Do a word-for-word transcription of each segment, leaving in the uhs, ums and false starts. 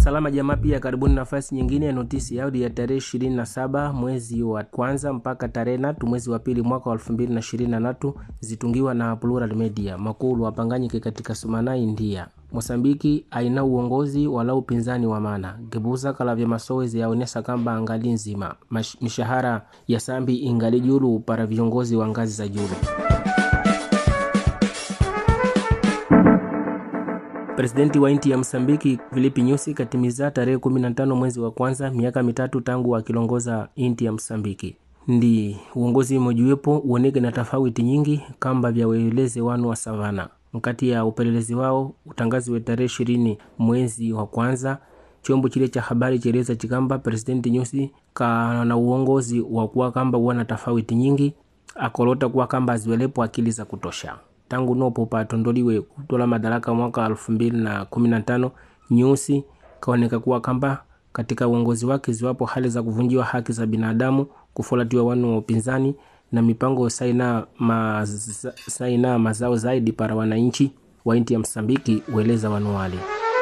Salama jamaa, pia karibuni nafasi nyingine ya notisi ya audio ya tarehe ishirini na saba mwezi wa kwanza mpaka tarehe tatu mwezi wa pili mwaka wa elfu mbili na ishirini na tatu, zitungiwa na Plural Media. Makulu wapanganyike katika Sumana, India. Mosambiki aina uongozi wala upinzani wa maana. Gebuza kala vya masowezi yaonesa kamba angali nzima. Mishahara ya sambi ingali julu para viongozi wa ngazi za julu. Presidenti wa inti ya Msambiki Filipe Nyusi katimiza tarehe kumi na tano mwezi wa kwanza miaka mitatu tangu akilongoza inti ya Msambiki. Ndi uongozi mojuwepo uoneke na tofauti nyingi kamba vya weleze wanu wa savana. Mkati ya upelelezi wao utangazi wa tarehe ishirini mwezi wa kwanza, chombo chile cha habari cheleza chikamba Presidenti Nyusi kana uongozi wa kuwa kamba wana tofauti nyingi, akolota kuwa kamba aziwelepo akili za kutosha. Tangu nopo patondoliwe kutola madaraka mwaka elfu mbili na kumi na tano, Nyusi kaoneka kuwa kamba katika uongozi wake ziwapo hali za kuvunjiwa haki za binadamu, kufolatiwa wanu wa upinzani na mipango saina, maz, saina mazao zaidi para wananchi wa inti ya Msambiki, ueleza wanu wale.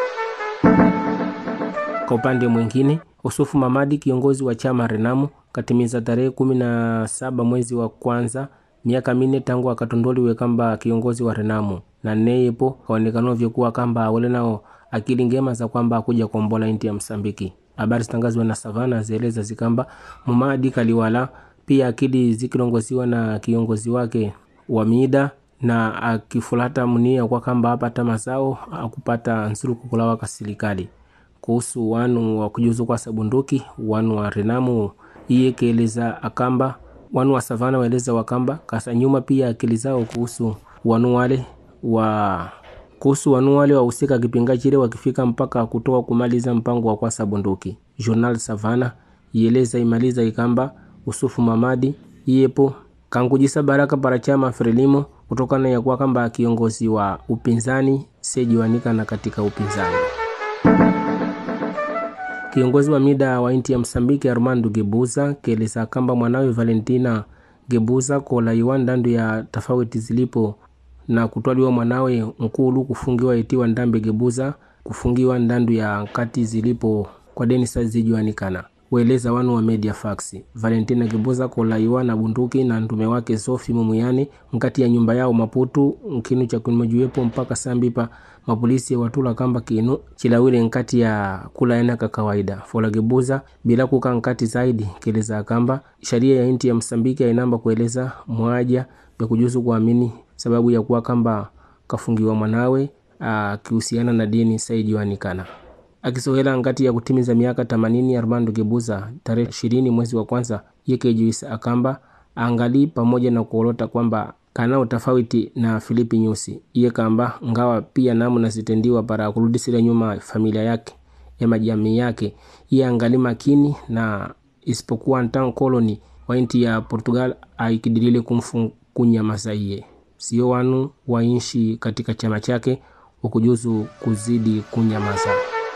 Kwa upande mwingine, Usufu Mamadi kiongozi wa chama Renamu katimiza tarehe kumi na saba mwezi wa kwanza miaka minne tangu akatondoliwe kamba kiongozi wa Renamu, na neyepo kaonekano vyokuwa kamba wale nao akili ngema za kwamba akuja kuombola inti ya Msambiki. Habari zitangazwa na Savana zieleza zikamba Mamadi kaliwala pia akili zikilongoziwa na kiongozi wake wa mida, na akifulata munia kwa kamba hapata mazao akupata nsuru kukulawa kasilikali. Kuhusu wanu wa kujuzu kwa sabunduki wanu wa Renamu, iye keleza akamba wanu wa Savana waeleza wakamba kasa nyuma pia akili zao kuhusu wanu wale wa kuhusu wanu wale wa usika kipinga chile wakifika mpaka kutoa kumaliza mpango wa kwa sabunduki. Journal Savana ieleza imaliza ikamba Usufu Mamadi iyepo kangujisa baraka para chama Frelimo kutokana ya kwa kamba kiongozi wa upinzani sejiwanika na katika upinzani. Kiongozi wa mida wa inti ya Msambiki Armando Gebuza keleza kamba mwanawe Valentina Gebuza kola iwanda ndu ya tofauti zilipo na kutwaliwa mwanawe mkulu kufungiwa itiwa Ndambe Gebuza kufungiwa ndandu ya kati zilipo kwa deni sazijuanikana. Weleza wanu wa Media Fax. Valentina Gebuza kola iwana bunduki na ndume wake Sofi Mumuyani mkati ya nyumba yao Maputu, nkinu cha kunimojuwepo mpaka sambipa mapolisi ya watula kamba kinu chilawile nkati ya kula enaka kawaida. Fola Gebuza bila kuka nkati zaidi keleza kamba sharia ya inti ya Msambiki ya inamba kueleza mwaja ya kujuzu kuamini sababu ya kuwa kamba kafungiwa mwanawe kihusiana na dini saijiwanikana. Akisohela ngati ya kutimiza miaka themanini, Armando Gebuza tarehe ishirini mwezi wa kwanza yeke juisa akamba angali pamoja na kuolota kwamba kana utafauti na Filipe Nyusi. Iye kamba ngawa pia namu nasitendiwa para kurudisira nyuma familia yake ya majamii yake, iye angali makini na isipokuwa ntang koloni wa inti ya Portugal aikidirile kumfukunya masaiye. Sio wanu wa inshi katika chama chake ukujuzu kuzidi kunyamaza.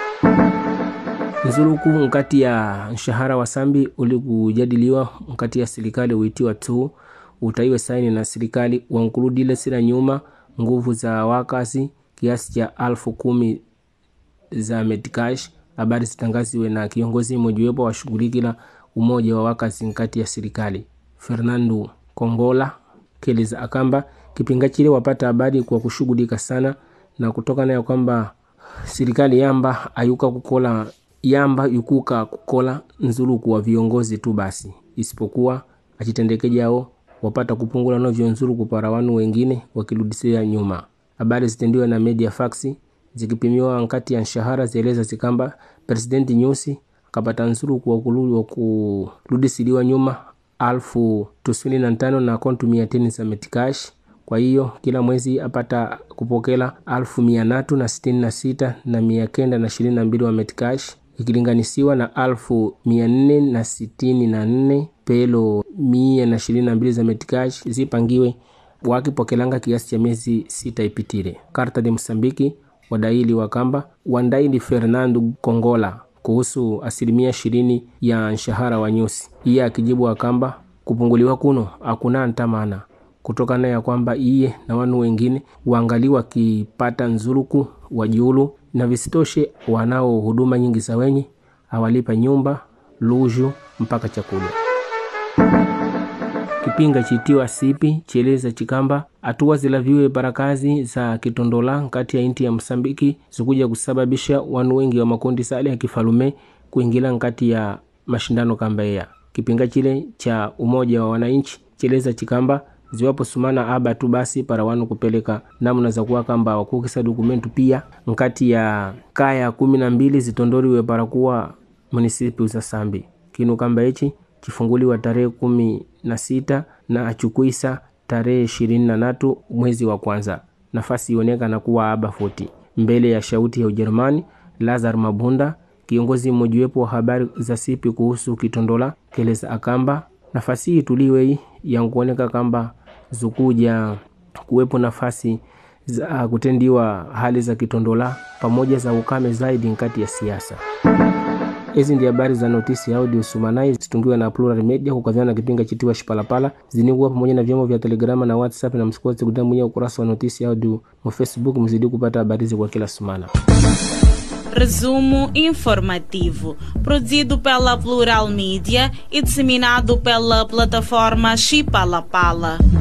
Nzuruku mkati ya mshahara wa sambi ulikujadiliwa mkati ya serikali uitiwa tu utaiwe saini na serikali wankurudile sira nyuma nguvu za wakazi kiasi cha alfu kumi za metikash. Habari zitangaziwe na kiongozi mojuwepo wa shughulikila umoja wa wakazi mkati ya serikali Fernando Kongola keleza akamba kipinga chile wapata habari kwa kushughulika sana na kutoka na ya kwamba serikali yamba ayuka kukola yamba yukuka kukola nzuluku wa viongozi tu basi, isipokuwa achitendekeja hao wapata kupungula no vionzuluku para wanu wengine wakirudisia nyuma. Habari zitendiwa na Media Fax zikipimiwa nkati ya mshahara zieleza zikamba Presidenti Nyusi akapata nzuluku wa kululu wa kurudisiliwa nyuma alfu tusini na ntano na kontu miatini za metikash. Kwa hiyo kila mwezi apata kupokela alfu mianatu na sitini na sita na miakenda na shirini na mbili wa metikash, ikilinganisiwa na alfu mianine na sitini na nne pelo mia na shirini na mbili za metikash zipangiwe wakipokelanga kiasi cha miezi sita ipitire. Karta de Msambiki wadaili wakamba wandaili Fernando Kongola kuhusu asilimia ishirini ya mshahara wa Nyusi. Iye akijibu akamba kupunguliwa kuno hakuna ntamana kutokana ya kwamba iye na wanu wengine waangaliwa kipata nzuluku wa julu na visitoshe wanao huduma nyingi za wenye awalipa nyumba, luju mpaka chakula. Kipinga chitiwa sipi cheleza chikamba hatua zilaviwe barakazi za kitondola kati ya inti ya Msambiki zikuja kusababisha wanu wengi wa makundi sale ya kifalume kuingila nkati ya mashindano kamba ya kipinga chile cha umoja wa wananchi cheleza chikamba ziwapo sumana aba tu basi para wanu kupeleka namna za kuwa kamba wakukisa dokumentu pia nkati ya kaya kumi na mbili zitondoriwe para kuwa munisipi za Sambi. Kinu kamba ichi kifunguliwa tarehe kumi na sita na achukuisa tarehe ishirini na tatu mwezi wa kwanza. Nafasi ioneka na kuwa aba arobaini mbele ya shauti ya Ujerumani. Lazar Mabunda, kiongozi mmojawapo wa habari za sipi kuhusu kitondola, keleza akamba nafasi hii tuliwe ya kuoneka kamba zukuja kuwepo nafasi za kutendiwa hali za kitondola pamoja za ukame zaidi nkati ya siasa. Hizi ndi habari za notisi audio Sumanai zitungiwa na Plural Media kukaviana na kipinga chitiwa Shipalapala. Ziniguwa pamoja na vyombo vya Telegrama na WhatsApp, na msikose kudambunye ukurasa wa notisi audio mu Facebook mzidi kupata habari kwa kila sumana. Resumo informativo, produzido pela Plural Media e disseminado pela plataforma Chipalapala.